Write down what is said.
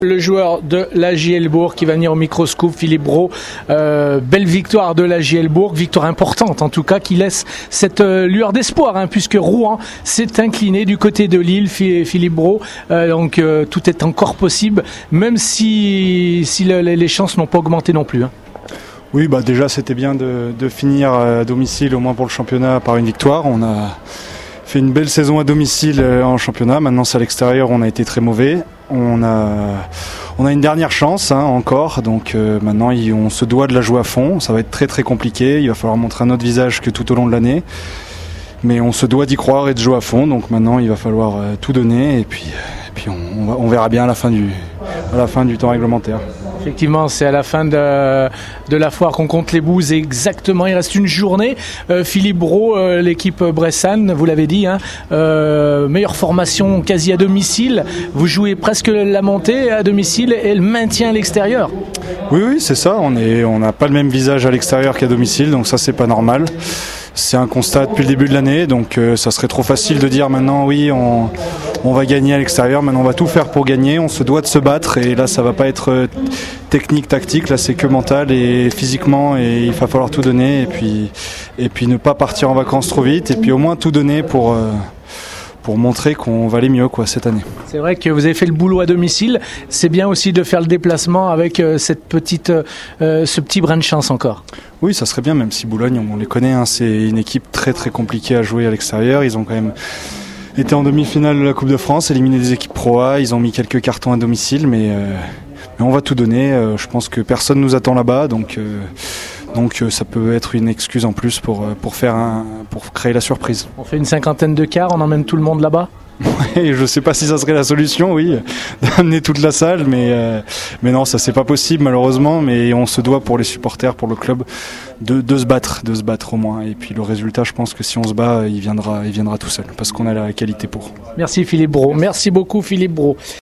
Le joueur de la JL Bourg qui va venir au microscope, Philippe Brault. Belle victoire de la JL Bourg, victoire importante en tout cas, qui laisse cette lueur d'espoir, puisque Rouen s'est incliné du côté de Lille, Philippe Brault. Donc tout est encore possible, même si les chances n'ont pas augmenté non plus. Oui, déjà c'était bien de finir à domicile, au moins pour le championnat, par une victoire. On a fait une belle saison à domicile en championnat. Maintenant c'est à l'extérieur, on a été très mauvais. On a une dernière chance encore, donc maintenant on se doit de la jouer à fond. Ça va être très très compliqué, il va falloir montrer un autre visage que tout au long de l'année, mais on se doit d'y croire et de jouer à fond. Donc maintenant il va falloir tout donner et puis on verra bien à la fin du temps réglementaire. Effectivement, c'est à la fin de la foire qu'on compte les bouses exactement. Il reste une journée. Philippe Brault, l'équipe bressane, vous l'avez dit, meilleure formation quasi à domicile. Vous jouez presque la montée à domicile et le maintien à l'extérieur. Oui, c'est ça. On n'a pas le même visage à l'extérieur qu'à domicile, donc ça c'est pas normal. C'est un constat depuis le début de l'année, donc ça serait trop facile de dire maintenant oui on va gagner à l'extérieur, maintenant on va tout faire pour gagner, on se doit de se battre et là ça va pas être technique, tactique, là c'est que mental et physiquement et il va falloir tout donner et puis ne pas partir en vacances trop vite et puis au moins tout donner pour montrer qu'on va aller mieux cette année. C'est vrai que vous avez fait le boulot à domicile, c'est bien aussi de faire le déplacement avec ce petit brin de chance encore. Oui, ça serait bien, même si Boulogne, on les connaît, c'est une équipe très très compliquée à jouer à l'extérieur. Ils ont quand même été en demi-finale de la Coupe de France, éliminé des équipes Pro A, ils ont mis quelques cartons à domicile, mais on va tout donner. Je pense que personne nous attend là-bas, donc ça peut être une excuse en plus pour créer la surprise. On fait une 50aine de quarts, on emmène tout le monde là-bas. Je ne sais pas si ça serait la solution, oui, d'amener toute la salle, mais non, ça c'est pas possible malheureusement, mais on se doit pour les supporters, pour le club, de se battre au moins. Et puis le résultat, je pense que si on se bat, il viendra tout seul, parce qu'on a la qualité pour. Merci Philippe Brault, merci beaucoup Philippe Brault.